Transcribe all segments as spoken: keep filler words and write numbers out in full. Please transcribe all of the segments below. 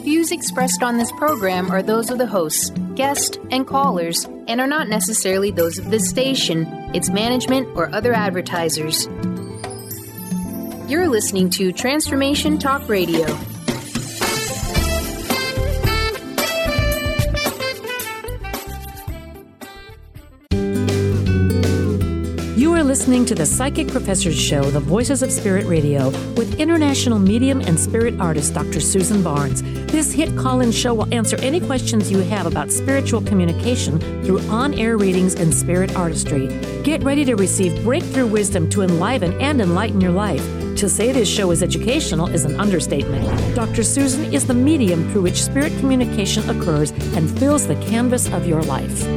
views expressed on this program are those of the hosts, guests, and callers, and are not necessarily those of this station, its management, or other advertisers. You're listening to Transformation Talk Radio. You are listening to the Psychic Professors Show, The Voices of Spirit Radio, with international medium and spirit artist Doctor Susan Barnes. This hit call-in show will answer any questions you have about spiritual communication through on-air readings and spirit artistry. Get ready to receive breakthrough wisdom to enliven and enlighten your life. To say this show is educational is an understatement. Doctor Susan is the medium through which spirit communication occurs and fills the canvas of your life.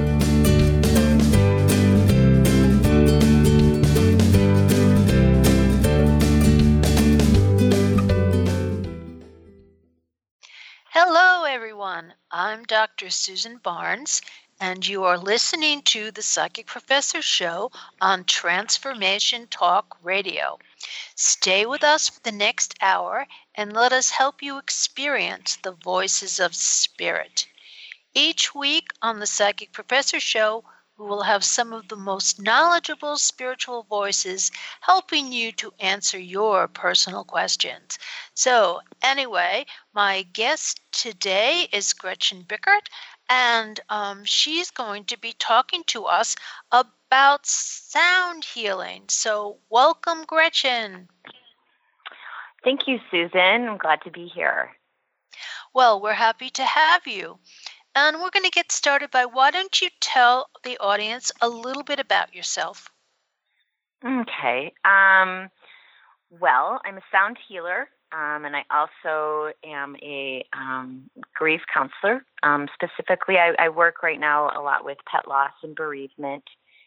Hello, everyone. I'm Doctor Susan Barnes, and you are listening to the Psychic Professor Show on Transformation Talk Radio. Stay with us for the next hour and let us help you experience the voices of spirit. Each week on the Psychic Professor Show, we will have some of the most knowledgeable spiritual voices helping you to answer your personal questions. So, anyway, my guest today is Gretchen Bickert, and um, she's going to be talking to us about sound healing. So, welcome, Gretchen. Thank you, Susan. I'm glad to be here. Well, we're happy to have you. And we're going to get started by, why don't you tell the audience a little bit about yourself? Okay. Um, well, I'm a sound healer, um, and I also am a um, grief counselor. Um, specifically, I, I work right now a lot with pet loss and bereavement.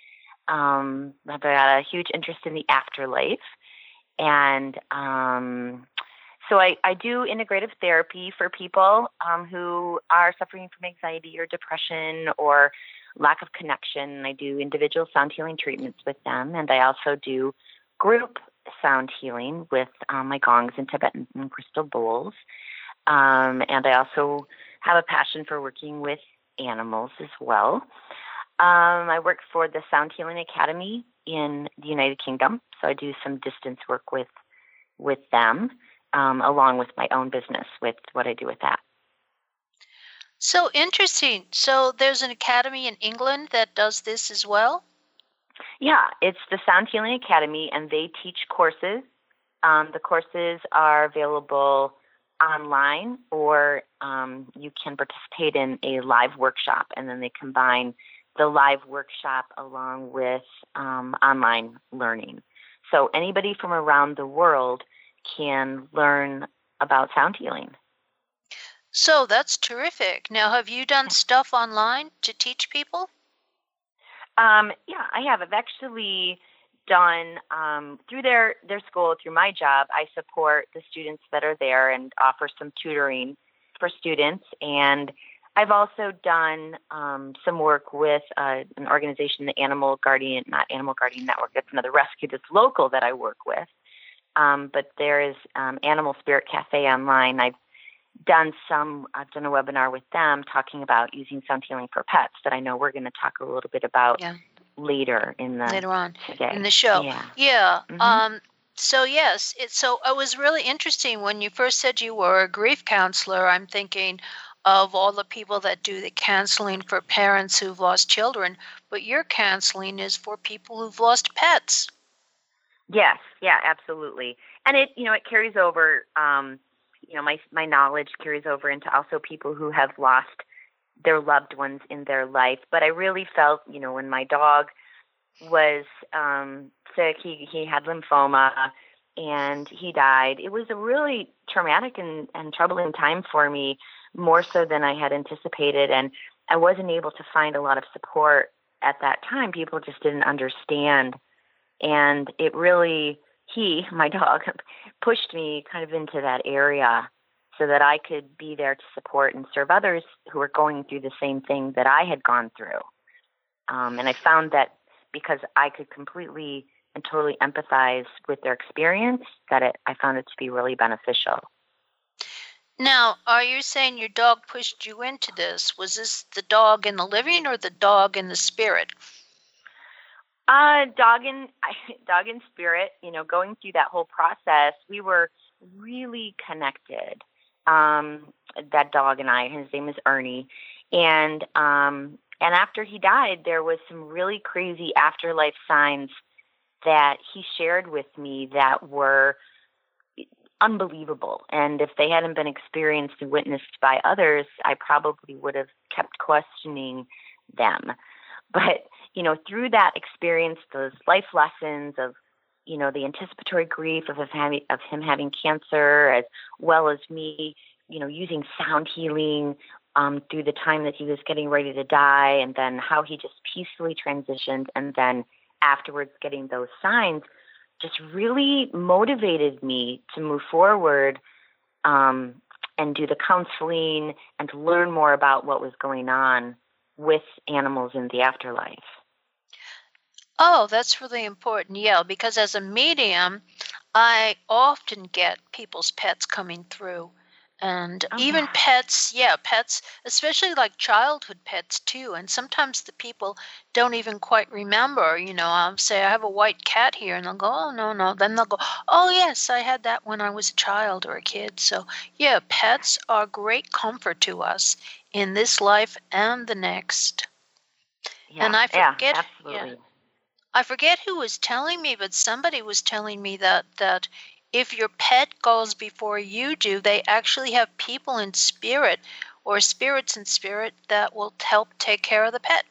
Um, I've got a huge interest in the afterlife. And um So I, I do integrative therapy for people um, who are suffering from anxiety or depression or lack of connection. I do individual sound healing treatments with them, and I also do group sound healing with um, my gongs and Tibetan and crystal bowls. Um, and I also have a passion for working with animals as well. Um, I work for the Sound Healing Academy in the United Kingdom, so I do some distance work with with them. Um, along with my own business, with what I do with that. So interesting. So there's an academy in England that does this as well? Yeah, it's the Sound Healing Academy, and they teach courses. Um, the courses are available online, or um, you can participate in a live workshop, and then they combine the live workshop along with um, online learning. So anybody from around the world can learn about sound healing. So that's terrific. Now, have you done stuff online to teach people? Um, yeah, I have. I've actually done, um, through their, their school, through my job, I support the students that are there and offer some tutoring for students. And I've also done um, some work with uh, an organization, the Animal Guardian, not Animal Guardian Network, that's another rescue that's local that I work with. Um, but there is um, Animal Spirit Cafe online. I've done some, I've done a webinar with them talking about using sound healing for pets that I know we're going to talk a little bit about yeah. later in the later on today. in the show. Yeah. Yeah. Mm-hmm. Um, so yes, it, so it was really interesting when you first said you were a grief counselor. I'm thinking of all the people that do the counseling for parents who've lost children, but your counseling is for people who've lost pets. Yes, yeah, absolutely. And it, you know, it carries over, um, you know, my my knowledge carries over into also people who have lost their loved ones in their life. But I really felt, you know, when my dog was um, sick, he, he had lymphoma and he died. It was a really traumatic and, and troubling time for me, more so than I had anticipated. And I wasn't able to find a lot of support at that time. People just didn't understand. And it really, he, my dog, pushed me kind of into that area so that I could be there to support and serve others who were going through the same thing that I had gone through. Um, and I found that because I could completely and totally empathize with their experience, that it, I found it to be really beneficial. Now, are you saying your dog pushed you into this? Was this the dog in the living or the dog in the spirit? Uh, dog in dog in spirit. You know, going through that whole process, we were really connected. Um, that dog and I. His name is Ernie, and um, and after he died, there was some really crazy afterlife signs that he shared with me that were unbelievable. And if they hadn't been experienced and witnessed by others, I probably would have kept questioning them. But, you know, through that experience, those life lessons of, you know, the anticipatory grief of, of, having, of him having cancer, as well as me, you know, using sound healing um, through the time that he was getting ready to die, and then how he just peacefully transitioned, and then afterwards getting those signs, just really motivated me to move forward um, and do the counseling and to learn more about what was going on with animals in the afterlife. Oh, that's really important. Yeah, because as a medium, I often get people's pets coming through. And Oh, even yeah. pets, yeah, pets, especially like childhood pets too. And sometimes the people don't even quite remember, you know, I'll say, I have a white cat here. And they'll go, oh, no, no. Then they'll go, oh, yes, I had that when I was a child or a kid. So, yeah, pets are great comfort to us in this life and the next. Yeah, And I yeah, forget, yeah. absolutely. I forget who was telling me, but somebody was telling me that that if your pet goes before you do, they actually have people in spirit or spirits in spirit that will help take care of the pet.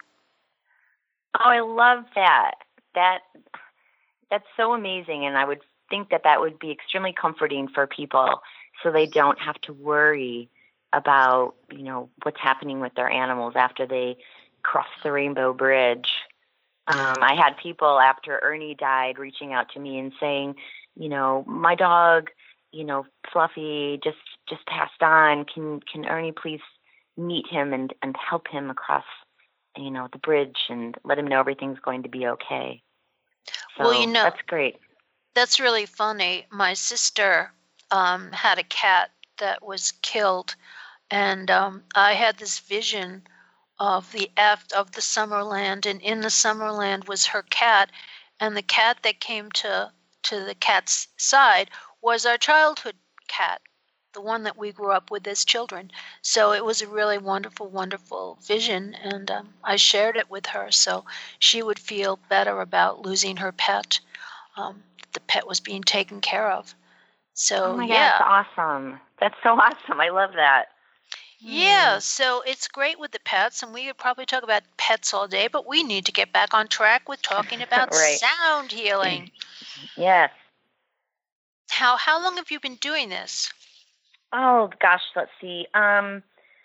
Oh, I love that. That that's so amazing, and I would think that that would be extremely comforting for people, so they don't have to worry about, you know, what's happening with their animals after they cross the Rainbow Bridge. Um, I had people after Ernie died reaching out to me and saying, you know, my dog, you know, Fluffy just just passed on. Can can Ernie please meet him and, and help him across, you know, the bridge and let him know everything's going to be okay. So Well, you know, that's great. that's really funny. My sister um, had a cat that was killed, and um, I had this vision of the aft of the Summerland, and in the Summerland was her cat, and the cat that came to to the cat's side was our childhood cat, the one that we grew up with as children. So it was a really wonderful, wonderful vision, and um, I shared it with her so she would feel better about losing her pet. Um, the pet was being taken care of. Oh So my God, yeah. that's awesome. That's so awesome. I love that. Yeah, Hmm. so it's great with the pets, and we could probably talk about pets all day, but we need to get back on track with talking about Right. sound healing. Yes. How how long have you been doing this? Oh gosh, let's see. Um,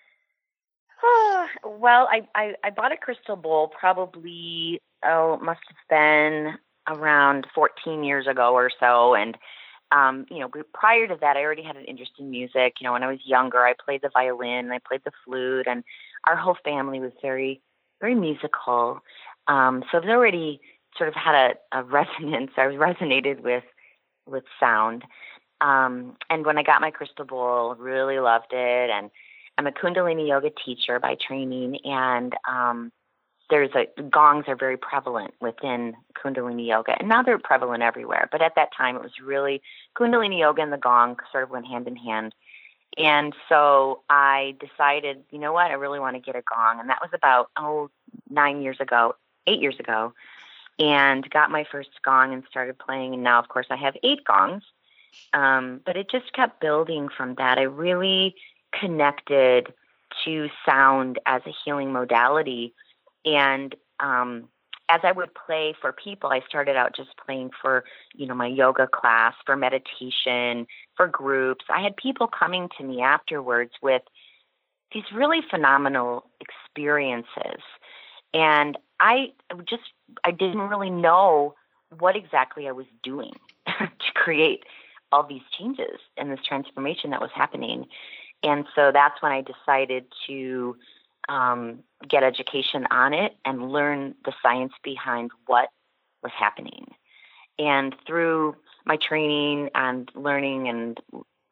well, I, I, I bought a crystal bowl probably, oh, it must have been around fourteen years ago or so. And, um, you know, prior to that, I already had an interest in music. You know, when I was younger, I played the violin, I played the flute, and our whole family was very, very musical. Um, so I've already sort of had a, a resonance. I was resonated with, with sound. Um, and when I got my crystal bowl, really loved it. And I'm a Kundalini yoga teacher by training, and um, there's a gongs are very prevalent within Kundalini yoga, and now they're prevalent everywhere. But at that time, it was really Kundalini yoga and the gong sort of went hand in hand. And so I decided, you know what, I really want to get a gong, and that was about oh nine years ago, eight years ago, and got my first gong and started playing. And now, of course, I have eight gongs. Um, but it just kept building from that. I really connected to sound as a healing modality. And um, as I would play for people, I started out just playing for, you know, my yoga class, for meditation, for groups. I had people coming to me afterwards with these really phenomenal experiences. And I just, I didn't really know what exactly I was doing to create all these changes and this transformation that was happening. And so that's when I decided to um, get education on it and learn the science behind what was happening. And through my training and learning and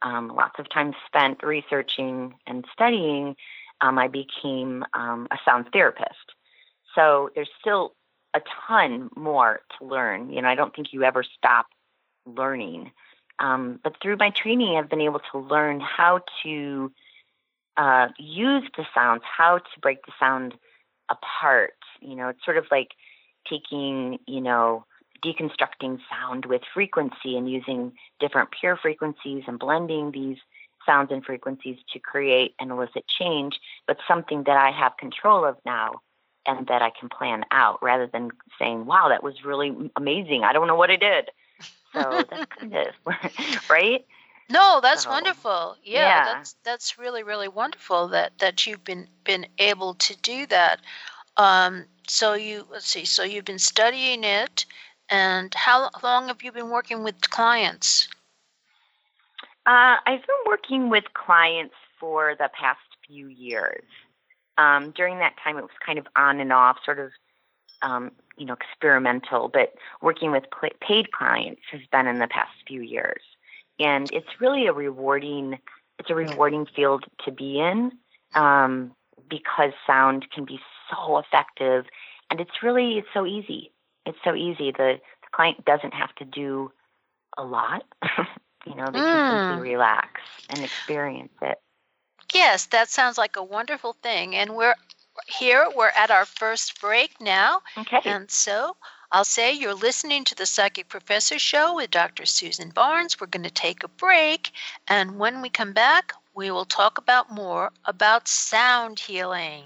um, lots of time spent researching and studying, um, I became um, a sound therapist. So there's still a ton more to learn. You know, I don't think you ever stop learning. Um, but through my training, I've been able to learn how to uh, use the sounds, how to break the sound apart. You know, it's sort of like taking, you know, deconstructing sound with frequency and using different pure frequencies and blending these sounds and frequencies to create and elicit change, but something that I have control of now and that I can plan out, rather than saying, wow, that was really amazing, I don't know what I did. So that's kind of, right? No, that's so, wonderful. Yeah, yeah, that's that's really, really wonderful that, that you've been, been able to do that. Um, so you, let's see, so you've been studying it, and how long have you been working with clients? Uh, I've been working with clients for the past few years. Um, during that time, it was kind of on and off, sort of, um, you know, experimental, but working with pl- paid clients has been in the past few years. And it's really a rewarding, it's a rewarding field to be in, um, because sound can be so effective, and it's really, it's so easy. It's so easy. The, the client doesn't have to do a lot. You know, they Mm. can simply relax and experience it. Yes, that sounds like a wonderful thing. And we're here, we're at our first break now. Okay. And so I'll say you're listening to the Psychic Professor Show with Doctor Susan Barnes. We're going to take a break. And when we come back, we will talk about more about sound healing.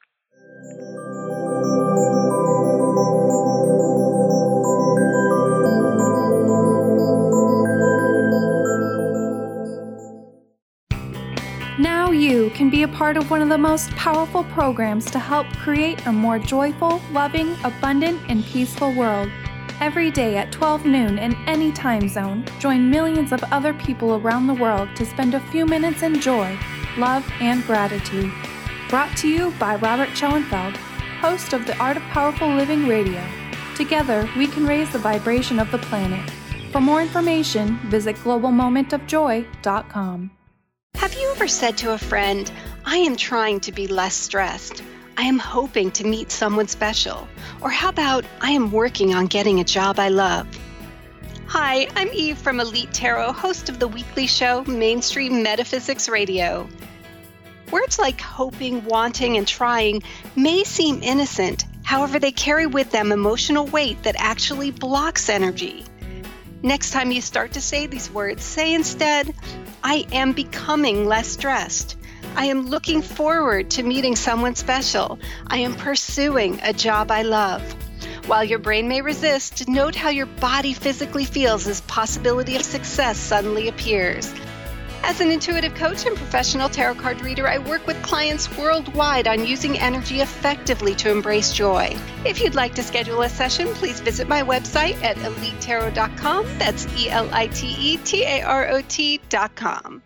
Now you can be a part of one of the most powerful programs to help create a more joyful, loving, abundant, and peaceful world. Every day at twelve noon in any time zone, join millions of other people around the world to spend a few minutes in joy, love, and gratitude. Brought to you by Robert Schoenfeld, host of the Art of Powerful Living Radio. Together, we can raise the vibration of the planet. For more information, visit global moment of joy dot com. Have you ever said to a friend, I am trying to be less stressed. I am hoping to meet someone special. Or how about, I am working on getting a job I love. Hi, I'm Eve from Elite Tarot, host of the weekly show Mainstream Metaphysics Radio. Words like hoping, wanting, and trying may seem innocent. However, they carry with them emotional weight that actually blocks energy. Next time you start to say these words, say instead, I am becoming less stressed. I am looking forward to meeting someone special. I am pursuing a job I love. While your brain may resist, note how your body physically feels as possibility of success suddenly appears. As an intuitive coach and professional tarot card reader, I work with clients worldwide on using energy effectively to embrace joy. If you'd like to schedule a session, please visit my website at elite tarot dot com. That's E L I T E T A R O T dot com.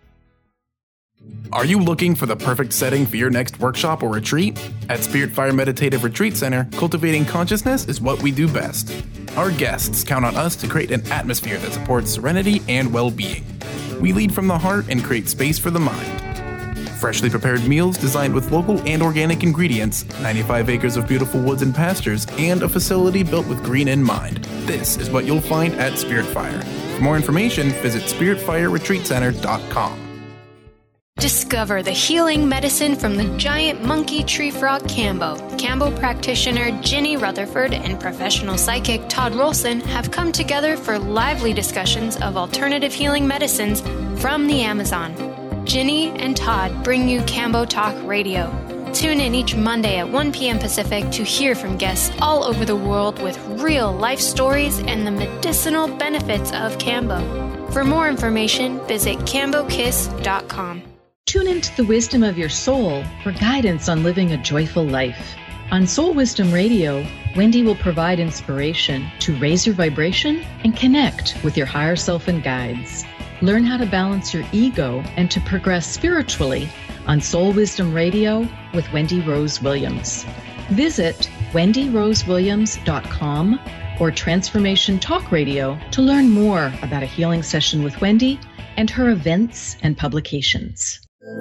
Are you looking for the perfect setting for your next workshop or retreat? At Spirit Fire Meditative Retreat Center, cultivating consciousness is what we do best. Our guests count on us to create an atmosphere that supports serenity and well-being. We lead from the heart and create space for the mind. Freshly prepared meals designed with local and organic ingredients, ninety-five acres of beautiful woods and pastures, and a facility built with green in mind. This is what you'll find at Spirit Fire. For more information, visit spirit fire retreat center dot com. Discover the healing medicine from the giant monkey tree frog Kambo. Kambo practitioner Ginny Rutherford and professional psychic Todd Rolson have come together for lively discussions of alternative healing medicines from the Amazon. Ginny and Todd bring you Kambo Talk Radio. Tune in each Monday at one p.m. Pacific to hear from guests all over the world with real life stories and the medicinal benefits of Kambo. For more information, visit kambo kiss dot com. Tune into the wisdom of your soul for guidance on living a joyful life. On Soul Wisdom Radio, Wendy will provide inspiration to raise your vibration and connect with your higher self and guides. Learn how to balance your ego and to progress spiritually on Soul Wisdom Radio with Wendy Rose Williams. Visit wendy rose williams dot com or Transformation Talk Radio to learn more about a healing session with Wendy and her events and publications.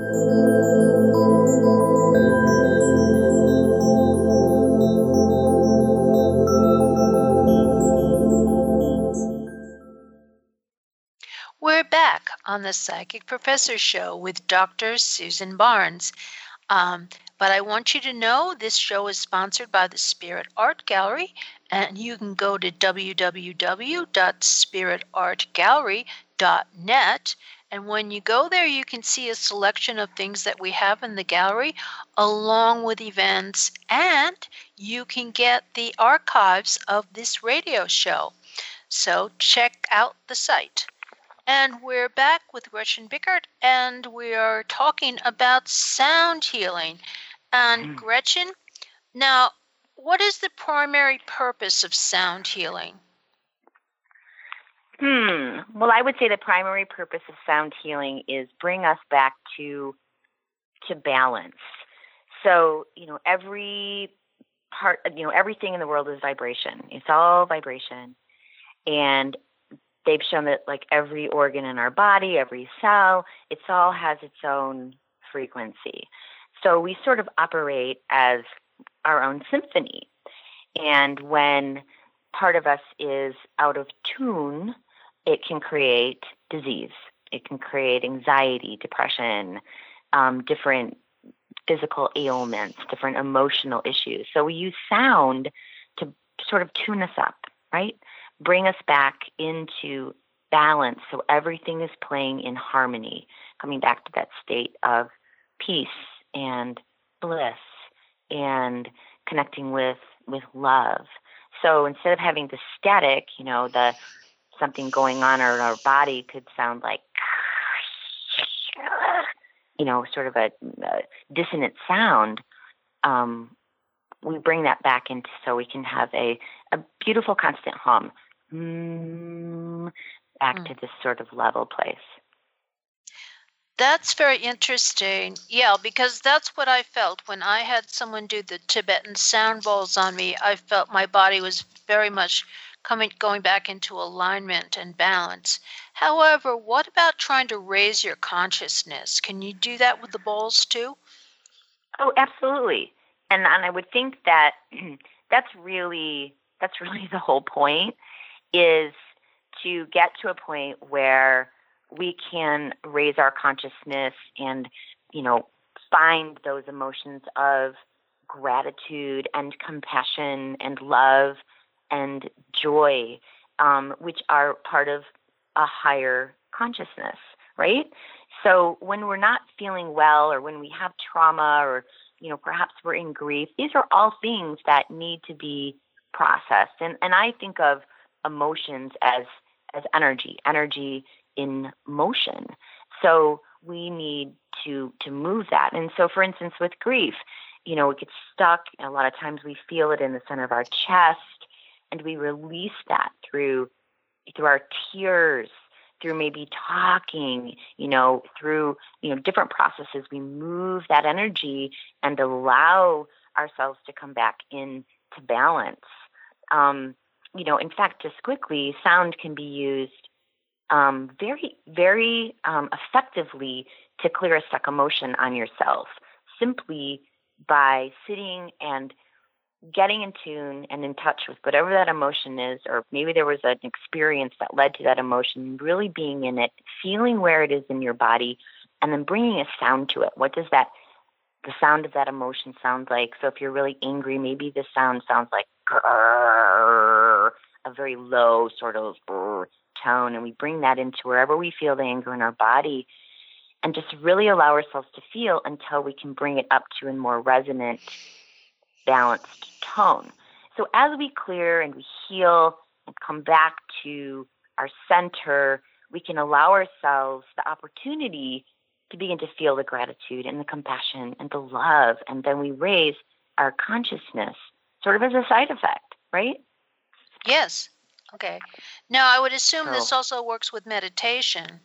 We're back on the Psychic Professor Show with Doctor Susan Barnes. Um, but I want you to know this show is sponsored by the Spirit Art Gallery, and you can go to w w w dot spirit art gallery dot net. And when you go there, you can see a selection of things that we have in the gallery, along with events, and you can get the archives of this radio show. So check out the site. And we're back with Gretchen Bickert, and we are talking about sound healing. And mm. Gretchen, now, what is the primary purpose of sound healing? Hmm. Well, I would say the primary purpose of sound healing is bring us back to to balance. So, you know, every part, you know, everything in the world is vibration. It's all vibration, and they've shown that like every organ in our body, every cell, it all has its own frequency. So we sort of operate as our own symphony. And when part of us is out of tune, it can create disease. It can create anxiety, depression, um, different physical ailments, different emotional issues. So we use sound to sort of tune us up, right? Bring us back into balance so everything is playing in harmony, coming back to that state of peace and bliss and connecting with, with love. So instead of having the static, you know, the something going on in our body could sound like, you know, sort of a, a dissonant sound, um, we bring that back into so we can have a, a beautiful constant hum. Mm, back mm. to this sort of level place. That's very interesting. Yeah, because that's what I felt when I had someone do the Tibetan sound bowls on me. I felt my body was very much coming, going back into alignment and balance. However, what about trying to raise your consciousness? Can you do that with the bowls too? Oh, absolutely. And and I would think that that's really that's really the whole point, is to get to a point where we can raise our consciousness and, you know, find those emotions of gratitude and compassion and love and joy, um, which are part of a higher consciousness, right? So when we're not feeling well, or when we have trauma, or, you know, perhaps we're in grief, these are all things that need to be processed. And and I think of emotions as as energy, energy in motion. So we need to to move that. And so, for instance, with grief, you know, it gets stuck. A lot of times we feel it in the center of our chest, and we release that through through our tears, through maybe talking, you know, through, you know, different processes. We move that energy and allow ourselves to come back into balance. Um, you know, in fact, just quickly, sound can be used um, very, very um, effectively to clear a stuck emotion on yourself, simply by sitting and getting in tune and in touch with whatever that emotion is, or maybe there was an experience that led to that emotion, really being in it, feeling where it is in your body, and then bringing a sound to it. What does that, the sound of that emotion sound like? So if you're really angry, maybe the sound sounds like grrr, a very low sort of grrr tone, and we bring that into wherever we feel the anger in our body, and just really allow ourselves to feel until we can bring it up to a more resonant, balanced tone. So as we clear and we heal and come back to our center, we can allow ourselves the opportunity to begin to feel the gratitude and the compassion and the love, and then we raise our consciousness sort of as a side effect, right? Yes. Okay. Now, I would assume So- this also works with meditation.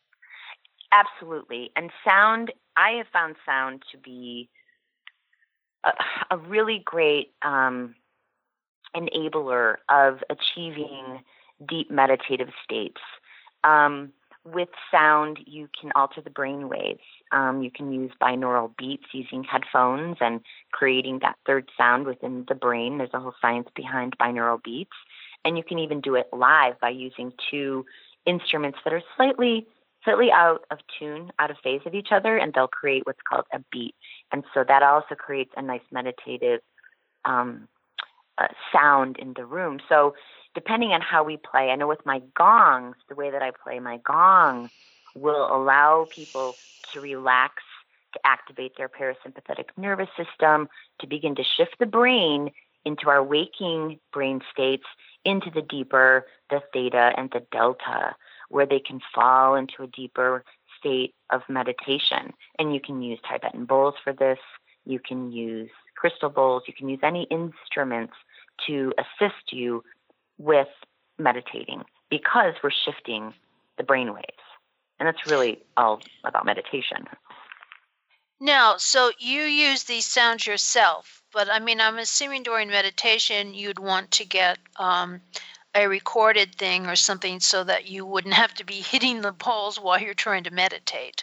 Absolutely. And sound, I have found sound to be a, a really great um, enabler of achieving deep meditative states. Um, with sound, you can alter the brain waves. Um, you can use binaural beats using headphones and creating that third sound within the brain. There's a whole science behind binaural beats. And you can even do it live by using two instruments that are slightly slightly out of tune, out of phase of each other, and they'll create what's called a beat. And so that also creates a nice meditative um, uh, sound in the room. So depending on how we play, I know with my gongs, the way that I play my gong will allow people to relax, to activate their parasympathetic nervous system, to begin to shift the brain into our waking brain states, into the deeper, the theta and the delta, where they can fall into a deeper state of meditation. And you can use Tibetan bowls for this. You can use crystal bowls. You can use any instruments to assist you with meditating, because we're shifting the brain waves. And that's really all about meditation. Now, so you use these sounds yourself, but I mean, I'm assuming during meditation you'd want to get um, a recorded thing or something so that you wouldn't have to be hitting the bowls while you're trying to meditate.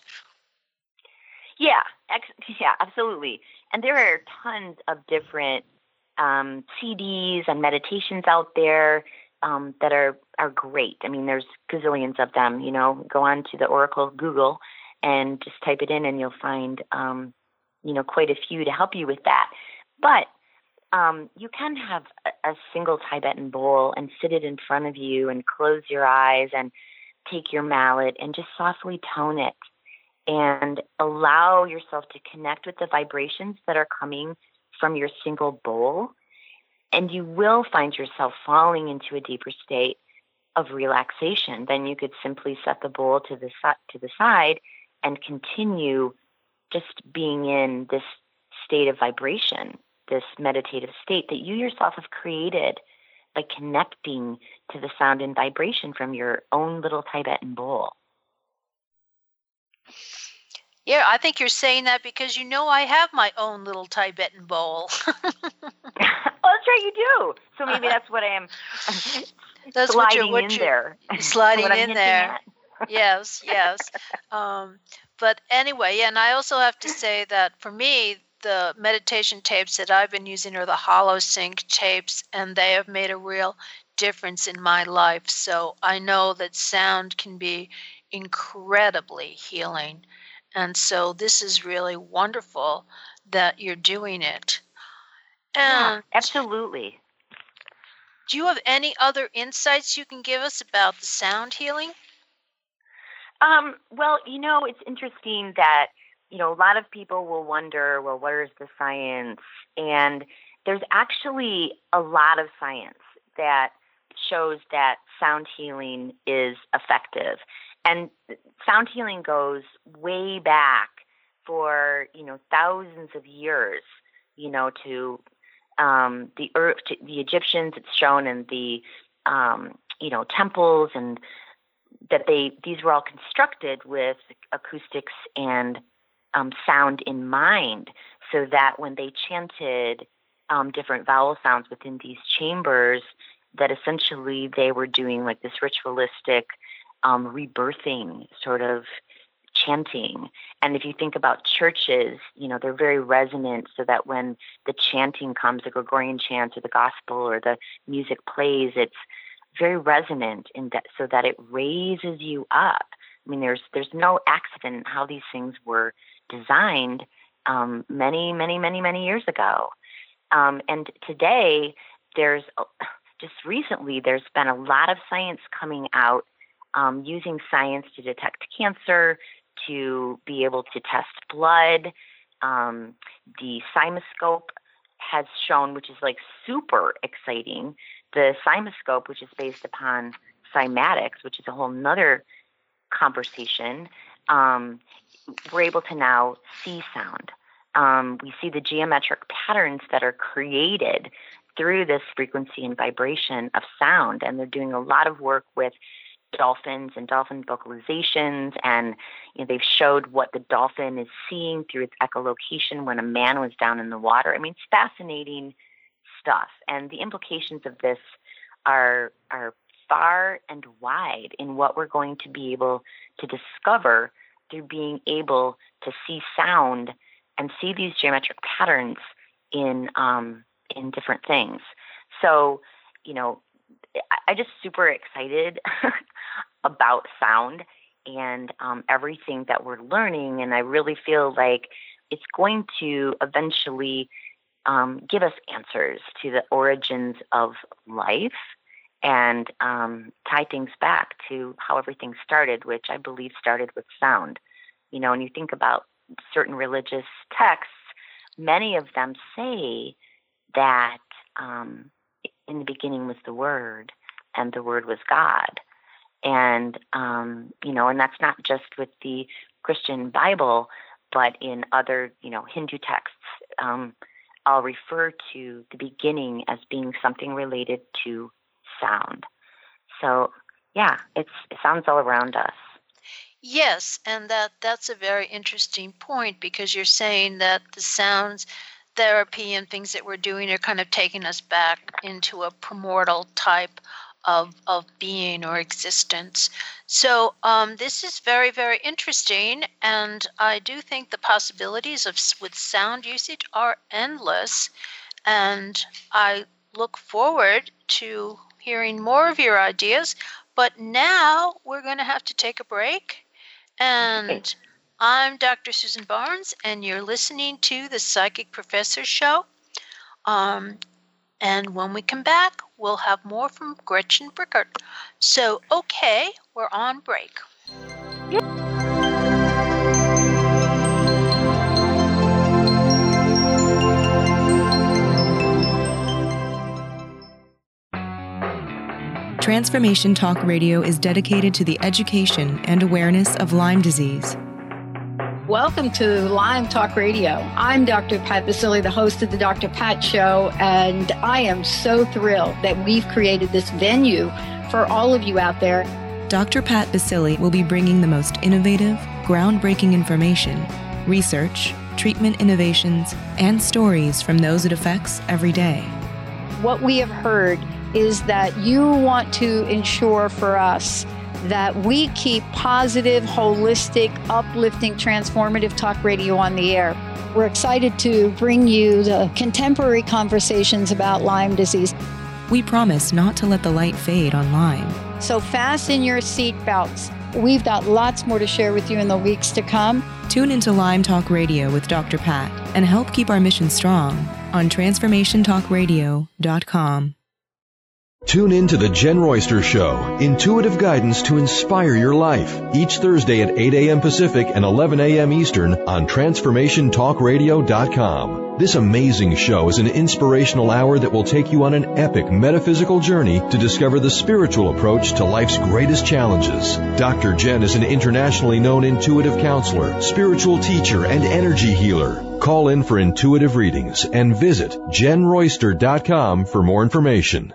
Yeah, ex- yeah, absolutely. And there are tons of different um, C Ds and meditations out there um, that are, are great. I mean, there's gazillions of them. You know, go on to the Oracle of Google and just type it in, and you'll find, um, you know, quite a few to help you with that. But um, you can have a, a single Tibetan bowl and sit it in front of you and close your eyes and take your mallet and just softly tone it and allow yourself to connect with the vibrations that are coming from your single bowl. And you will find yourself falling into a deeper state of relaxation. Then you could simply set the bowl to the si- to the side and continue just being in this state of vibration, this meditative state that you yourself have created by connecting to the sound and vibration from your own little Tibetan bowl. Yeah, I think you're saying that because you know I have my own little Tibetan bowl. Oh, that's right, you do. So maybe that's what I am that's sliding what you're, what in you're there. Sliding what I'm in there. at. yes, yes. Um, but anyway, yeah, and I also have to say that for me, the meditation tapes that I've been using are the HoloSync tapes, and they have made a real difference in my life. So I know that sound can be incredibly healing. And so this is really wonderful that you're doing it. And yeah, absolutely. Do you have any other insights you can give us about the sound healing? Um, well, you know, it's interesting that, you know, a lot of people will wonder, well, where's the science? And there's actually a lot of science that shows that sound healing is effective. And sound healing goes way back for, you know, thousands of years, you know, to um, the earth, to the Egyptians. It's shown in the, um, you know, temples, and that they these were all constructed with acoustics and um, sound in mind, so that when they chanted um, different vowel sounds within these chambers, that essentially they were doing like this ritualistic um, rebirthing sort of chanting. And if you think about churches, you know, they're very resonant, so that when the chanting comes, the Gregorian chant or the gospel or the music plays, it's very resonant in that, so that it raises you up. I mean, there's there's no accident in how these things were designed um, many, many, many, many years ago. Um, and today, there's just recently, there's been a lot of science coming out um, using science to detect cancer, to be able to test blood. Um, the Cymoscope has shown, which is like super exciting, the Cymoscope, which is based upon cymatics, which is a whole nother conversation, um, we're able to now see sound. Um, we see the geometric patterns that are created through this frequency and vibration of sound. And they're doing a lot of work with dolphins and dolphin vocalizations. And you know, they've showed what the dolphin is seeing through its echolocation when a man was down in the water. I mean, it's fascinating stuff. And the implications of this are are far and wide in what we're going to be able to discover through being able to see sound and see these geometric patterns in um, in different things. So, you know, I, I'm just super excited about sound and um, everything that we're learning, and I really feel like it's going to eventually um, give us answers to the origins of life and um, tie things back to how everything started, which I believe started with sound. You know, when you think about certain religious texts, many of them say that um, in the beginning was the Word, and the Word was God. And, um, you know, and that's not just with the Christian Bible, but in other, you know, Hindu texts, um, I'll refer to the beginning as being something related to sound. So, yeah, it's, it sounds all around us. Yes, and that, that's a very interesting point, because you're saying that the sounds therapy and things that we're doing are kind of taking us back into a primordial type of of being or existence. So um, this is very, very interesting, and I do think the possibilities of with sound usage are endless, and I look forward to hearing more of your ideas. But now we're going to have to take a break, and okay. I'm Doctor Susan Barnes, and you're listening to the Psychic Professor Show. Um, and when we come back, we'll have more from Gretchen Brickert. So, okay, we're on break. Transformation Talk Radio is dedicated to the education and awareness of Lyme disease. Welcome to Lyme Talk Radio. I'm Doctor Pat Baccili, the host of the Doctor Pat Show, and I am so thrilled that we've created this venue for all of you out there. Doctor Pat Baccili will be bringing the most innovative, groundbreaking information, research, treatment innovations, and stories from those it affects every day. What we have heard is that you want to ensure for us that we keep positive, holistic, uplifting, transformative talk radio on the air. We're excited to bring you the contemporary conversations about Lyme disease. We promise not to let the light fade on Lyme. So fasten your seatbelts. We've got lots more to share with you in the weeks to come. Tune into Lyme Talk Radio with Doctor Pat and help keep our mission strong on transformation talk radio dot com. Tune in to The Jen Royster Show, intuitive guidance to inspire your life, each Thursday at eight a.m. Pacific and eleven a.m. Eastern on transformation talk radio dot com. This amazing show is an inspirational hour that will take you on an epic metaphysical journey to discover the spiritual approach to life's greatest challenges. Doctor Jen is an internationally known intuitive counselor, spiritual teacher, and energy healer. Call in for intuitive readings and visit jen royster dot com for more information.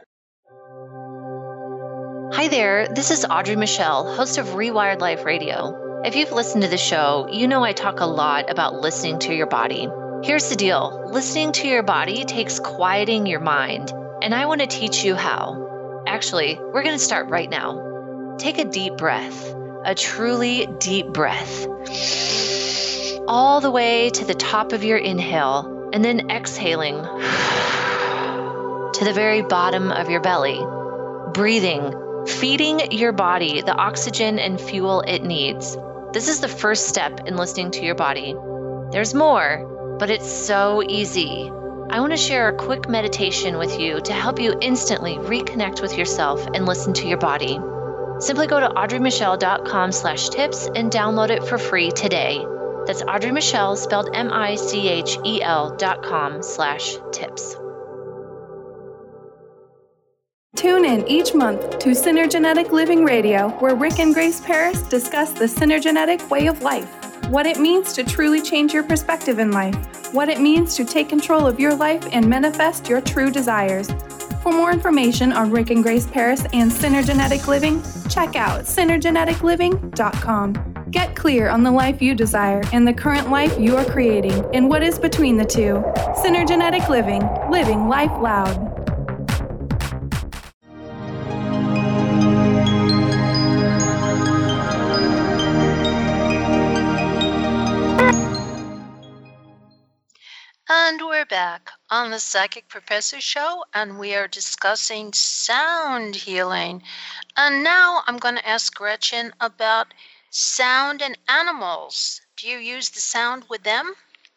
Hi there, this is Audrey Michelle, host of Rewired Life Radio. If you've listened to the show, you know I talk a lot about listening to your body. Here's the deal. Listening to your body takes quieting your mind, and I want to teach you how. Actually, we're going to start right now. Take a deep breath, a truly deep breath, all the way to the top of your inhale, and then exhaling to the very bottom of your belly, breathing, feeding your body the oxygen and fuel it needs. This is the first step in listening to your body. There's more, but it's so easy. I want to share a quick meditation with you to help you instantly reconnect with yourself and listen to your body. Simply go to audrey michelle dot com slash tips and download it for free today. That's Audrey Michelle, spelled M I C H E L dot com slash tips. Tune in each month to Synergenetic Living Radio, where Rick and Grace Paris discuss the synergenetic way of life, what it means to truly change your perspective in life, what it means to take control of your life and manifest your true desires. For more information on Rick and Grace Paris and Synergenetic Living, check out synergenetic living dot com. Get clear on the life you desire and the current life you are creating and what is between the two. Synergenetic Living, living life loud. And we're back on the Psychic Professor Show, and we are discussing sound healing. And now I'm going to ask Gretchen about sound and animals. Do you use the sound with them?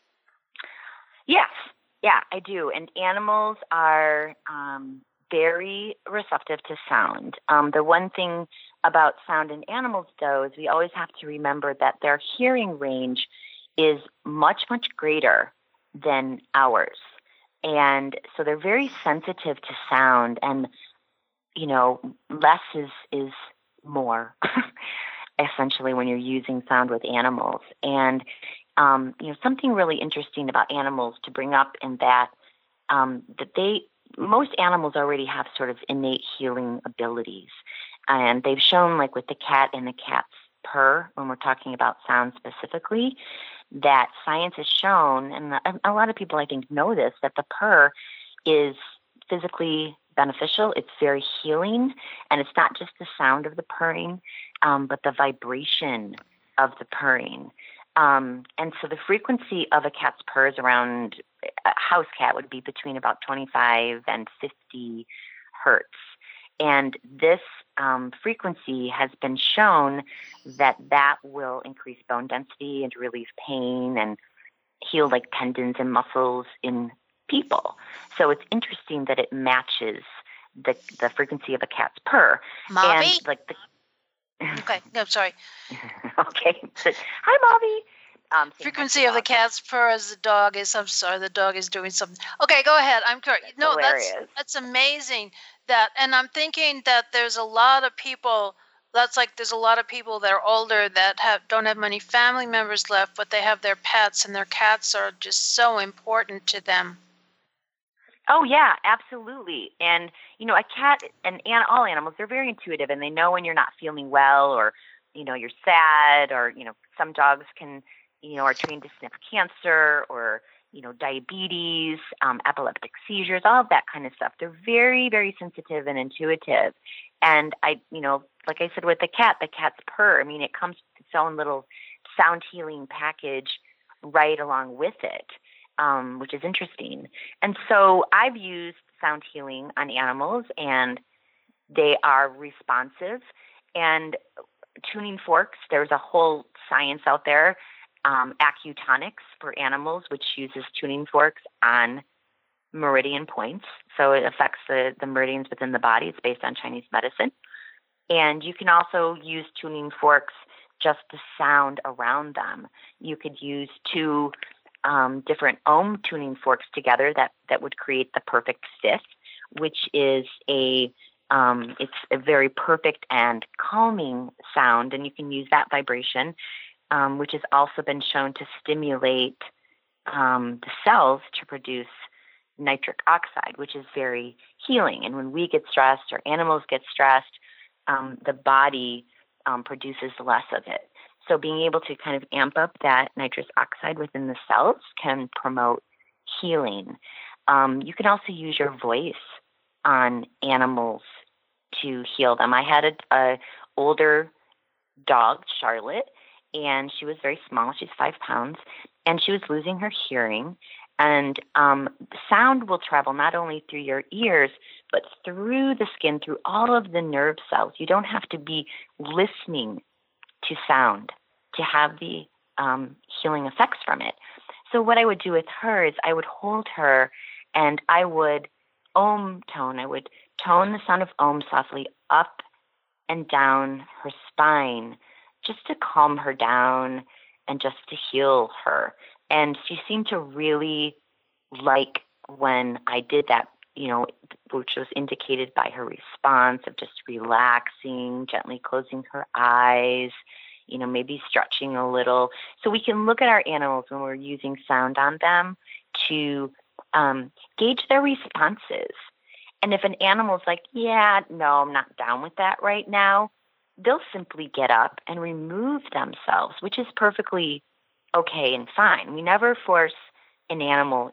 Yes, yeah, I do. And animals are um, very receptive to sound. Um, the one thing about sound in animals, though, is we always have to remember that their hearing range is much, much greater than ours. And so they're very sensitive to sound, and, you know, less is, is more, essentially, when you're using sound with animals. And, um, you know, something really interesting about animals to bring up in that, um, that they, most animals already have sort of innate healing abilities. And they've shown, like with the cat and the cat's purr, when we're talking about sound specifically, that science has shown, and a lot of people I think know this, that the purr is physically beneficial. It's very healing, and it's not just the sound of the purring, um, but the vibration of the purring. Um, and so the frequency of a cat's purr is around, a house cat would be between about twenty-five and fifty hertz. And this um, frequency has been shown that that will increase bone density and relieve pain and heal like tendons and muscles in people. So it's interesting that it matches the the frequency of a cat's purr. Mavi? And like the okay, no, sorry. okay. So, hi, Mavi. Um, frequency of the cat's purr as the dog is. I'm sorry, the dog is doing something. Okay, go ahead. I'm correct. That's no, hilarious. that's that's amazing. That, and I'm thinking that there's a lot of people. That's like there's a lot of people that are older that have don't have many family members left, but they have their pets, and their cats are just so important to them. Oh yeah, absolutely. And you know, a cat and, and all animals, they're very intuitive, and they know when you're not feeling well, or you know, you're sad, or you know, some dogs can, you know, are trained to sniff cancer, or you know, diabetes, um, epileptic seizures, all of that kind of stuff. They're very, very sensitive and intuitive. And I, you know, like I said with the cat, the cat's purr, I mean, it comes with its own little sound healing package right along with it, um, which is interesting. And so I've used sound healing on animals, and they are responsive. And tuning forks, there's a whole science out there. Um, Acutonics for animals, which uses tuning forks on meridian points. So it affects the, the meridians within the body. It's based on Chinese medicine. And you can also use tuning forks just to sound around them. You could use two um, different ohm tuning forks together that, that would create the perfect fifth, which is a um, it's a very perfect and calming sound, and you can use that vibration. Um, which has also been shown to stimulate um, the cells to produce nitric oxide, which is very healing. And when we get stressed or animals get stressed, um, the body um, produces less of it. So being able to kind of amp up that nitrous oxide within the cells can promote healing. Um, you can also use your voice on animals to heal them. I had a, a older dog, Charlotte, and she was very small. She's five pounds, and she was losing her hearing. And um, sound will travel not only through your ears, but through the skin, through all of the nerve cells. You don't have to be listening to sound to have the um, healing effects from it. So what I would do with her is I would hold her, and I would ohm tone. I would tone the sound of ohm softly up and down her spine, just to calm her down and just to heal her. And she seemed to really like when I did that, you know, which was indicated by her response of just relaxing, gently closing her eyes, you know, maybe stretching a little. So we can look at our animals when we're using sound on them to um, gauge their responses. And if an animal's like, yeah, no, I'm not down with that right now, they'll simply get up and remove themselves, which is perfectly okay and fine. We never force an animal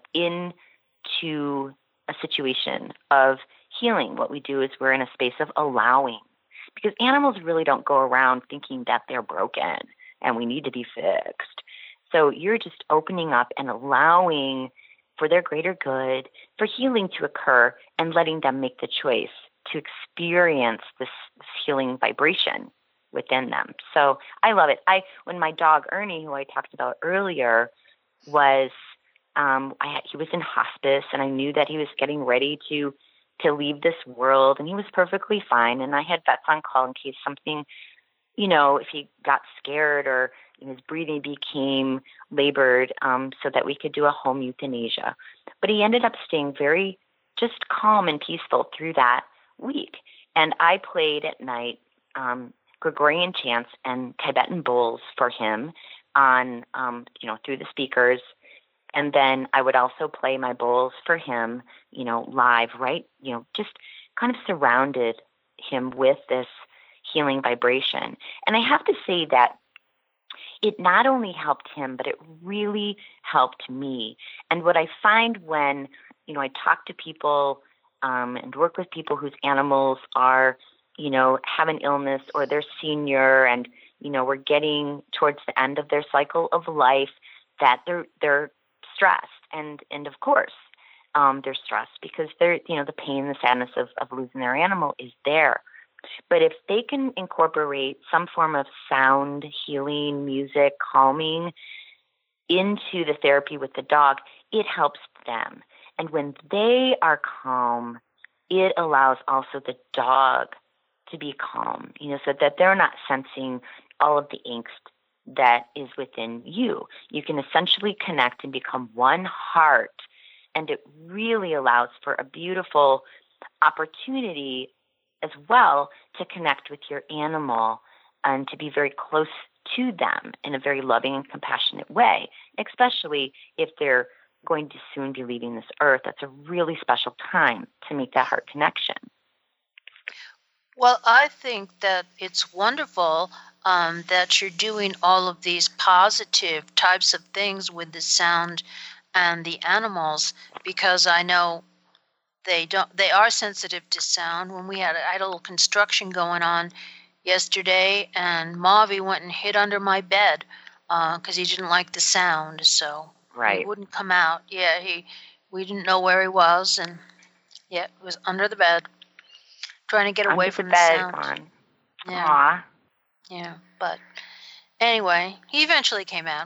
into a situation of healing. What we do is we're in a space of allowing, because animals really don't go around thinking that they're broken and we need to be fixed. So you're just opening up and allowing for their greater good, for healing to occur, and letting them make the choice to experience this, this healing vibration within them. So I love it. I when my dog Ernie, who I talked about earlier, was um, I had, he was in hospice, and I knew that he was getting ready to to leave this world, and he was perfectly fine. And I had vets on call in case something, you know, if he got scared or his breathing became labored, um, so that we could do a home euthanasia. But he ended up staying very just calm and peaceful through that week. And I played at night um, Gregorian chants and Tibetan bowls for him on, um, you know, through the speakers. And then I would also play my bowls for him, you know, live, right? You know, just kind of surrounded him with this healing vibration. And I have to say that it not only helped him, but it really helped me. And what I find when, you know, I talk to people um, and work with people whose animals are, you know, have an illness or they're senior and, you know, we're getting towards the end of their cycle of life, that they're, they're stressed. And, and of course, um, they're stressed because they're, you know, the pain, the sadness of, of losing their animal is there. But if they can incorporate some form of sound, healing, music, calming into the therapy with the dog, it helps them. And when they are calm, it allows also the dog to be calm, you know, so that they're not sensing all of the angst that is within you. You can essentially connect and become one heart. And it really allows for a beautiful opportunity as well to connect with your animal and to be very close to them in a very loving and compassionate way, especially if they're going to soon be leaving this earth. That's a really special time to make that heart connection. Well, I think that it's wonderful um, that you're doing all of these positive types of things with the sound and the animals, because I know They don't. They are sensitive to sound. When we had a, I had a little construction going on yesterday, and Mavi went and hid under my bed because uh, he didn't like the sound, so right. he wouldn't come out. Yeah, he. We didn't know where he was, and yeah, it was under the bed, trying to get under away the from the, bed, sound. Gone. Yeah. Aww. Yeah, but anyway, he eventually came out.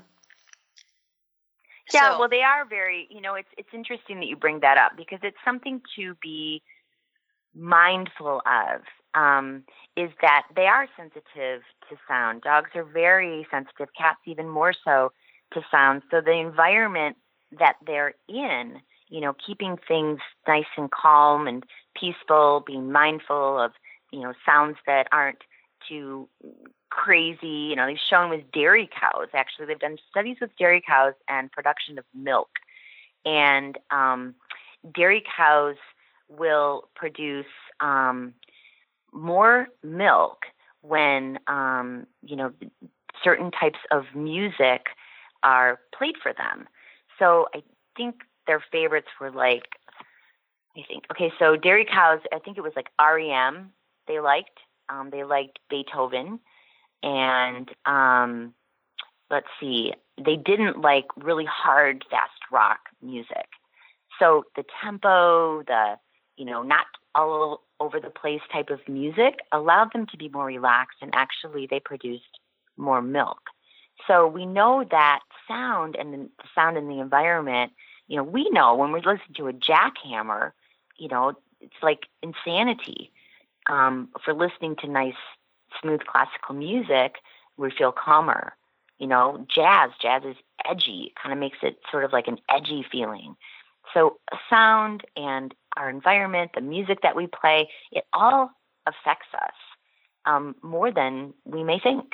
Yeah, So, well, they are very, you know, it's it's interesting that you bring that up because it's something to be mindful of, um, is that they are sensitive to sound. Dogs are very sensitive, cats even more so to sound. So the environment that they're in, you know, keeping things nice and calm and peaceful, being mindful of, you know, sounds that aren't too crazy. You know, they've shown with dairy cows, actually, they've done studies with dairy cows and production of milk. And um, dairy cows will produce um, more milk when, um, you know, certain types of music are played for them. So I think their favorites were like, I think, okay, so dairy cows, I think it was like R E M they liked. Um, they liked Beethoven. And um, let's see, they didn't like really hard, fast rock music. So the tempo, the, you know, not all over the place type of music allowed them to be more relaxed, and actually they produced more milk. So we know that sound and the sound in the environment, you know, we know when we listen to a jackhammer, you know, it's like insanity. Um, for listening to nice, smooth classical music, we feel calmer. You know, jazz, jazz is edgy. It kind of makes it sort of like an edgy feeling. So sound and our environment, the music that we play, it all affects us um, more than we may think.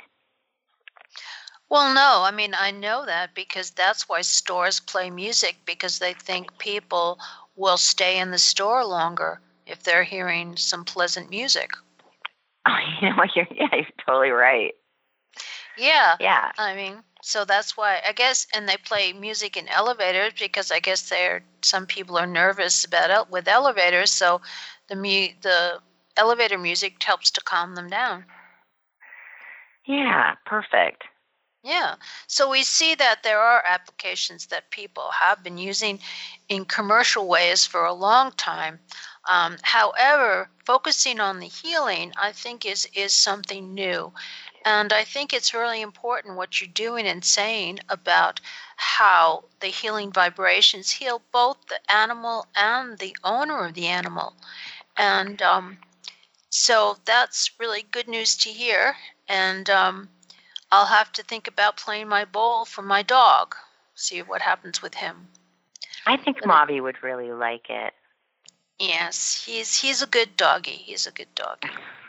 well, no, I mean, I know that because that's why stores play music, because they think people will stay in the store longer if they're hearing some pleasant music. Oh, you know, you're, yeah, you're totally right. Yeah. Yeah. I mean, so that's why, I guess, and they play music in elevators because I guess they're, some people are nervous about it with elevators, so the mu- the elevator music helps to calm them down. Yeah, perfect. Yeah. So we see that there are applications that people have been using in commercial ways for a long time. Um, however, focusing on the healing, I think, is is something new. And I think it's really important what you're doing and saying about how the healing vibrations heal both the animal and the owner of the animal. And um, so that's really good news to hear. And um, I'll have to think about playing my bowl for my dog, see what happens with him. I think Mavi would really like it. Yes, he's he's a good doggy. He's a good doggy.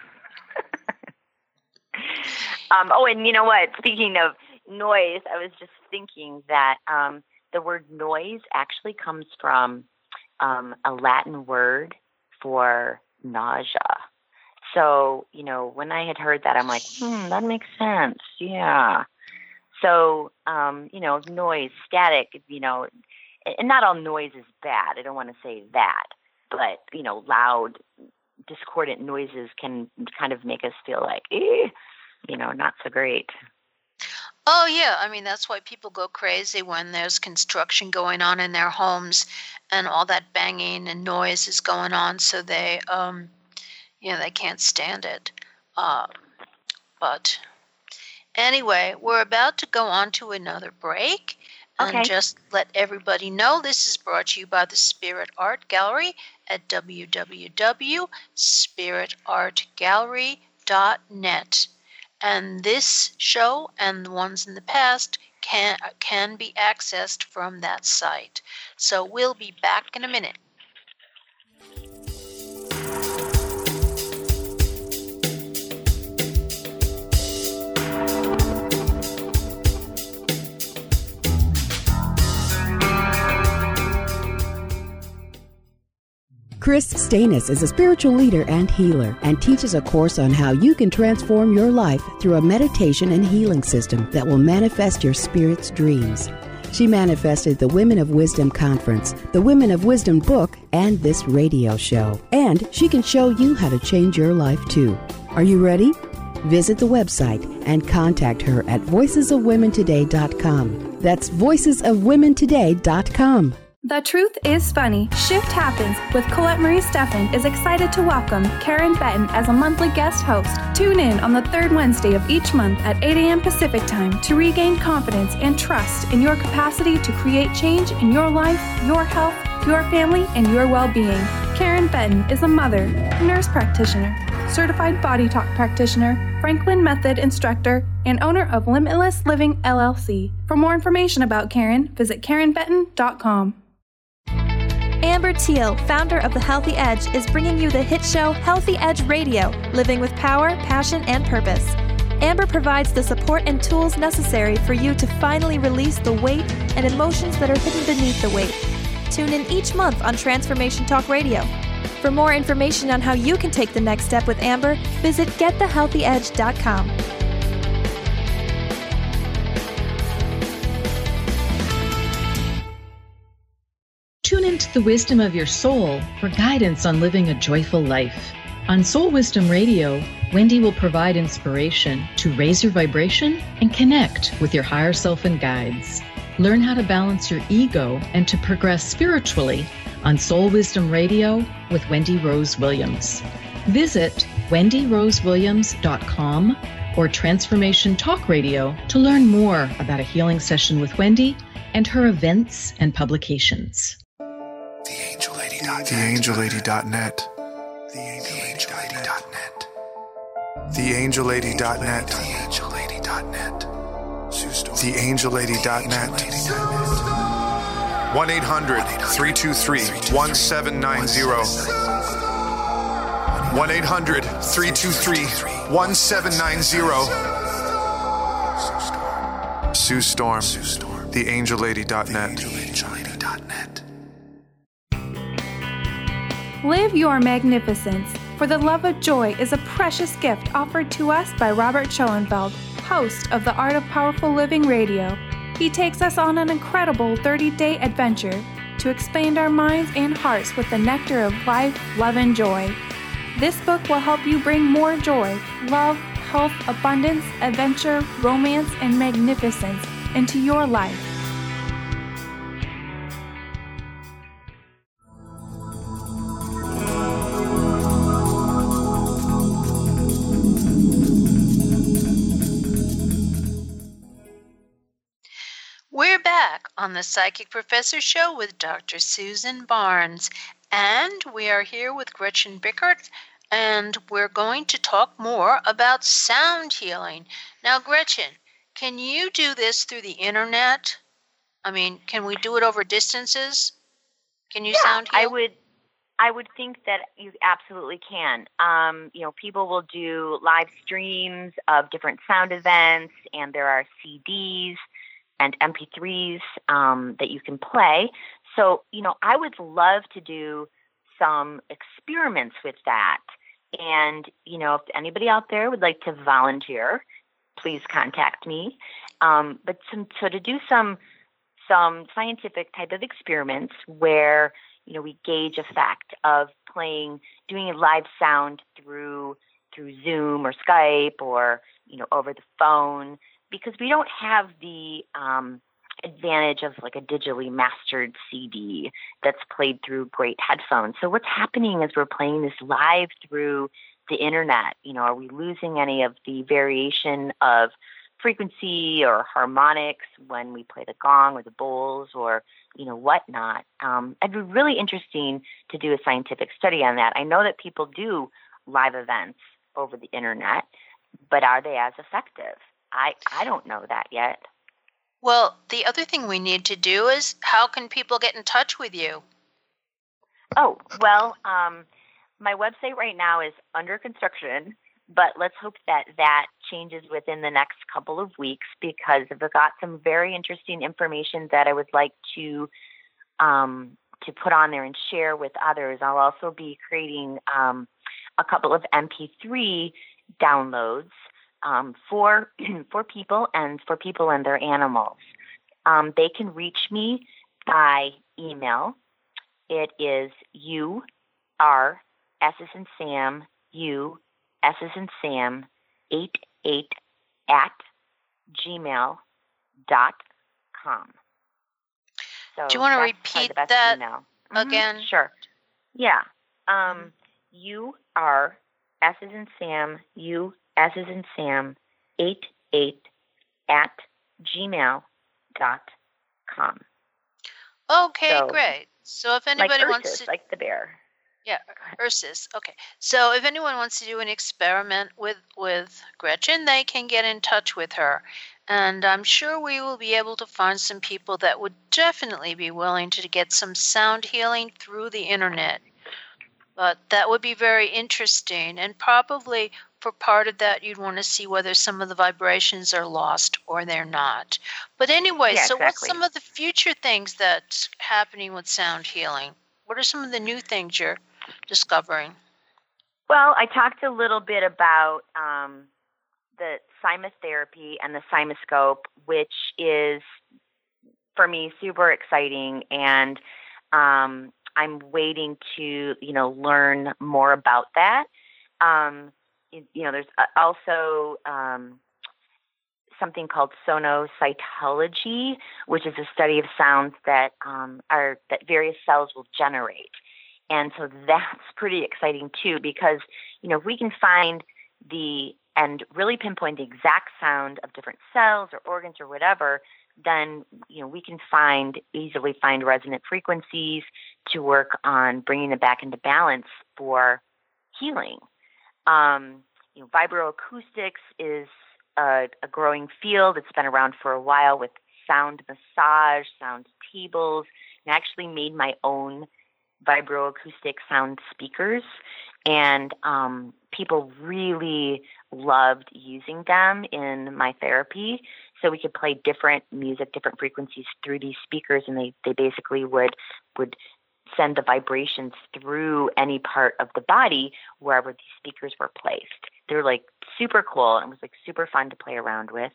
Um, oh, and you know what? Speaking of noise, I was just thinking that um, the word noise actually comes from um, a Latin word for nausea. So, you know, when I had heard that, I'm like, hmm, that makes sense. Yeah. So, um, you know, noise, static, you know, and not all noise is bad. I don't want to say that. But, you know, loud, discordant noises can kind of make us feel like, eh, you know, not so great. Oh, yeah. I mean, that's why people go crazy when there's construction going on in their homes and all that banging and noise is going on. So they, um, you know, they can't stand it. Um, but anyway, we're about to go on to another break. And Okay. just let everybody know this is brought to you by the Spirit Art Gallery at w w w dot spirit art gallery dot net. And this show and the ones in the past can can be accessed from that site. So we'll be back in a minute. Chris Stanis is a spiritual leader and healer and teaches a course on how you can transform your life through a meditation and healing system that will manifest your spirit's dreams. She manifested the Women of Wisdom Conference, the Women of Wisdom book, and this radio show. And she can show you how to change your life too. Are you ready? Visit the website and contact her at voices of women today dot com. That's voices of women today dot com. The Truth is Funny, Shift Happens with Colette Marie Steffen is excited to welcome Karen Benton as a monthly guest host. Tune in on the third Wednesday of each month at eight a.m. Pacific Time to regain confidence and trust in your capacity to create change in your life, your health, your family, and your well-being. Karen Benton is a mother, nurse practitioner, certified body talk practitioner, Franklin Method instructor, and owner of Limitless Living L L C. For more information about Karen, visit karen benton dot com. Amber Teal, founder of The Healthy Edge, is bringing you the hit show Healthy Edge Radio, living with power, passion, and purpose. Amber provides the support and tools necessary for you to finally release the weight and emotions that are hidden beneath the weight. Tune in each month on Transformation Talk Radio. For more information on how you can take the next step with Amber, visit get the healthy edge dot com. Tune into the wisdom of your soul for guidance on living a joyful life. On Soul Wisdom Radio, Wendy will provide inspiration to raise your vibration and connect with your higher self and guides. Learn how to balance your ego and to progress spiritually on Soul Wisdom Radio with Wendy Rose Williams. Visit wendy rose williams dot com or Transformation Talk Radio to learn more about a healing session with Wendy and her events and publications. the angel lady dot net. the angel lady dot net. the angel lady dot net. the angel lady dot net. the angel lady dot net. one eight hundred three two three one seven nine zero. one eight hundred three two three one seven nine zero. Sue Storm. the angel lady dot net. Live your magnificence, for the love of joy is a precious gift offered to us by Robert Schoenfeld, host of the Art of Powerful Living Radio. He takes us on an incredible thirty-day adventure to expand our minds and hearts with the nectar of life, love, and joy. This book will help you bring more joy, love, health, abundance, adventure, romance, and magnificence into your life. We're back on the Psychic Professor Show with Doctor Susan Barnes, and we are here with Gretchen Bickert, and we're going to talk more about sound healing. Now, Gretchen, can you do this through the internet? I mean, can we do it over distances? Can you yeah, sound heal? I would. I would think that you absolutely can. Um, you know, people will do live streams of different sound events, and there are C Ds and M P threes um, that you can play. So, you know, I would love to do some experiments with that. And, you know, if anybody out there would like to volunteer, please contact me. Um, but some, so to do some some scientific type of experiments where, you know, we gauge effect of playing, doing a live sound through through Zoom or Skype or, you know, over the phone, because we don't have the um, advantage of like a digitally mastered C D that's played through great headphones. So what's happening is we're playing this live through the internet. You know, are we losing any of the variation of frequency or harmonics when we play the gong or the bowls or, you know, whatnot? Um, it'd be really interesting to do a scientific study on that. I know that people do live events over the internet, but are they as effective? I, I don't know that yet. Well, the other thing we need to do is, how can people get in touch with you? Oh, well, um, my website right now is under construction, but let's hope that that changes within the next couple of weeks, because I've got some very interesting information that I would like to um, to put on there and share with others. I'll also be creating um, a couple of M P three downloads Um, for for people and for people and their animals. Um, they can reach me by email. It is U R S as in Sam, U S as in Sam, eight eight at gmail dot com. So do you want to that's repeat the best that email. again? Mm-hmm. Sure. Yeah. Um, U R S as in Sam, U S as in Sam, eight eight at gmail dot com. Okay, so, great. So if anybody like wants Ursus, to, like the bear. Yeah, Ursus. Okay. So if anyone wants to do an experiment with with Gretchen, they can get in touch with her. And I'm sure we will be able to find some people that would definitely be willing to get some sound healing through the internet. But that would be very interesting. And probably for part of that, you'd want to see whether some of the vibrations are lost or they're not. But anyway, Yeah, so exactly. what's some of the future things that's happening with sound healing? What are some of the new things you're discovering? Well, I talked a little bit about um, the cymotherapy and the cymoscope, which is, for me, super exciting. And um, I'm waiting to, you know, learn more about that. Um, you, you know, there's also um, something called sonocytology, which is a study of sounds that um, are that various cells will generate. And so that's pretty exciting too, because, you know, if we can find the and really pinpoint the exact sound of different cells or organs or whatever, then, you know, we can find easily find resonant frequencies to work on bringing it back into balance for healing. Um, you know, vibroacoustics is a, a growing field. It's been around for a while with sound massage, sound tables, and I actually made my own vibroacoustic sound speakers, and um, people really loved using them in my therapy. So we could play different music, different frequencies through these speakers, and they, they basically would would send the vibrations through any part of the body wherever these speakers were placed. They're like super cool, and it was like super fun to play around with.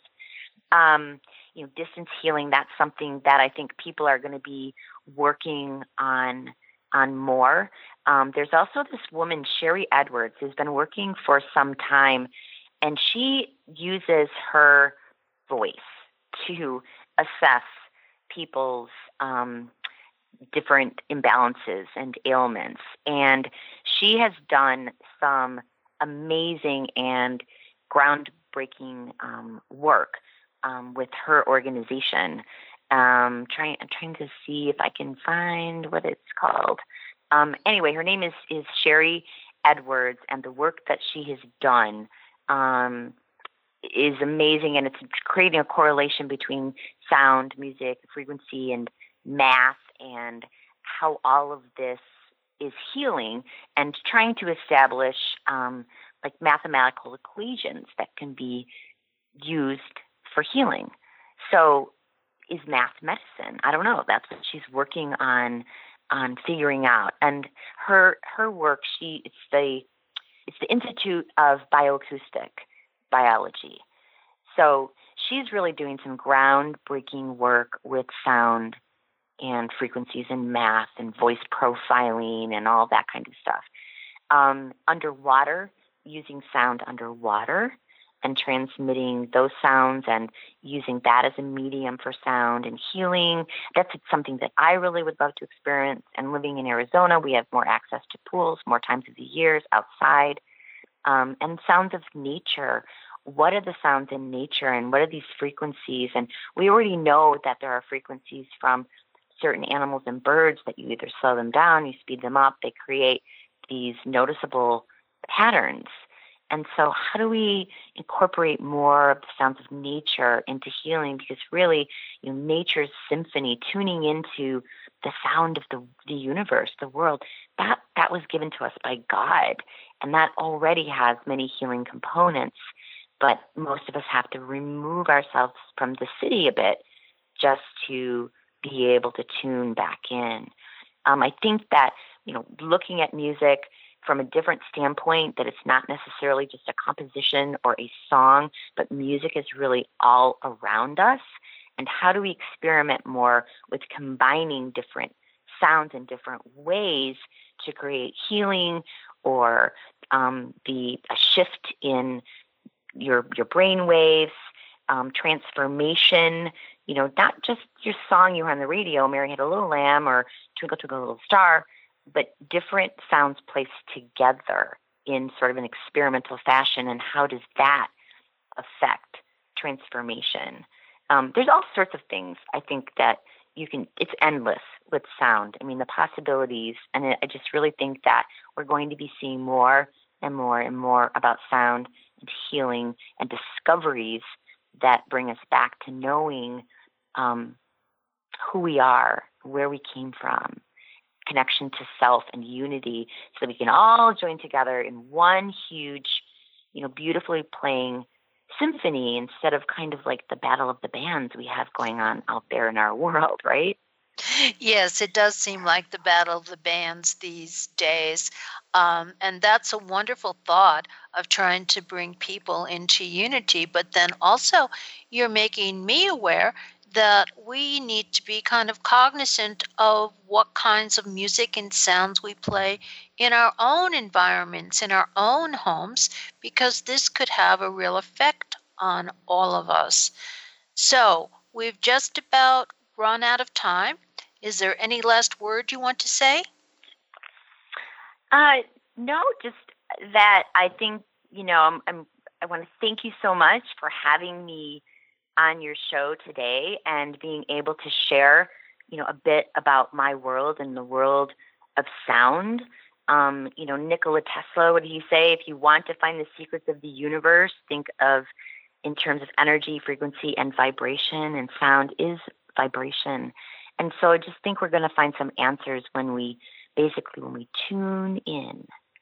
Um, you know, distance healing, that's something that I think people are going to be working on on more. Um, there's also this woman, Sherry Edwards, who's been working for some time And she uses her voice to assess people's um, different imbalances and ailments. And she has done some amazing and groundbreaking um, work um, with her organization. Um, trying, I'm trying to see if I can find what it's called. Um, anyway, her name is, is Sherry Edwards, and the work that she has done um, is amazing, and it's creating a correlation between sound, music, frequency, and math, and how all of this is healing, and trying to establish um, like mathematical equations that can be used for healing. So is math medicine? I don't know. That's what she's working on on figuring out. And her her work, she it's the it's the Institute of Bioacoustic Biology. So she's really doing some groundbreaking work with sound and frequencies and math and voice profiling and all that kind of stuff. Um, underwater, using sound underwater and transmitting those sounds and using that as a medium for sound and healing. That's something that I really would love to experience. And living in Arizona, we have more access to pools, more times of the year outside, um, and sounds of nature. What are the sounds in nature, and what are these frequencies? And we already know that there are frequencies from certain animals and birds that you either slow them down, you speed them up, they create these noticeable patterns. And so how do we incorporate more of the sounds of nature into healing? Because really, you know, nature's symphony, tuning into the sound of the, the universe, the world, that, that was given to us by God. And that already has many healing components. But most of us have to remove ourselves from the city a bit just to be able to tune back in. Um, I think that, you know, looking at music from a different standpoint, that it's not necessarily just a composition or a song, but music is really all around us. And how do we experiment more with combining different sounds in different ways to create healing or um, the a shift in your your brain waves, um, transformation, you know, not just your song you heard on the radio, Mary Had a Little Lamb or Twinkle Twinkle Little Star, but different sounds placed together in sort of an experimental fashion. And how does that affect transformation? Um, there's all sorts of things I think that you can, it's endless with sound. I mean, the possibilities, and I just really think that we're going to be seeing more and more and more about sound and healing and discoveries that bring us back to knowing um, who we are, where we came from, connection to self and unity, so that we can all join together in one huge, you know, beautifully playing symphony instead of kind of like the battle of the bands we have going on out there in our world, right? Yes, it does seem like the battle of the bands these days. Um, and that's a wonderful thought of trying to bring people into unity. But then also you're making me aware that we need to be kind of cognizant of what kinds of music and sounds we play in our own environments, in our own homes, because this could have a real effect on all of us. So we've just about run out of time. Is there any last word you want to say? Uh, no, just that I think, you know, I'm, I'm, I want to thank you so much for having me on your show today and being able to share, you know, a bit about my world and the world of sound. Um, you know, Nikola Tesla, what did he say? If you want to find the secrets of the universe, think of in terms of energy, frequency, and vibration, and sound is vibration. And so I just think we're going to find some answers when we basically when we tune in.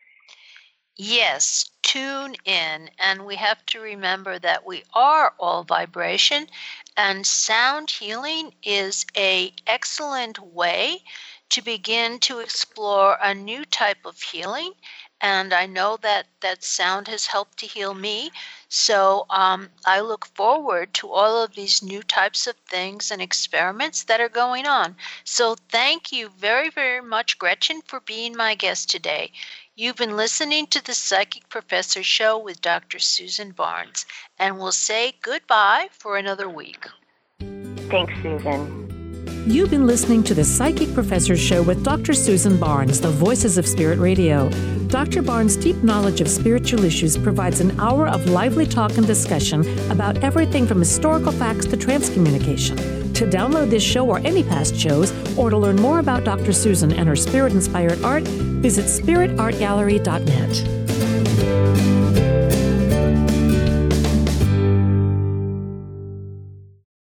Yes, tune in. And we have to remember that we are all vibration, and sound healing is an excellent way to begin to explore a new type of healing. And I know that, that sound has helped to heal me. So um, I look forward to all of these new types of things and experiments that are going on. So thank you very, very much, Gretchen, for being my guest today. You've been listening to the Psychic Professor Show with Doctor Susan Barnes, and we'll say goodbye for another week. Thanks, Susan. You've been listening to the Psychic Professor Show with Doctor Susan Barnes, the Voices of Spirit Radio. Doctor Barnes' deep knowledge of spiritual issues provides an hour of lively talk and discussion about everything from historical facts to transcommunication. To download this show or any past shows, or to learn more about Doctor Susan and her spirit-inspired art, visit spirit art gallery dot net.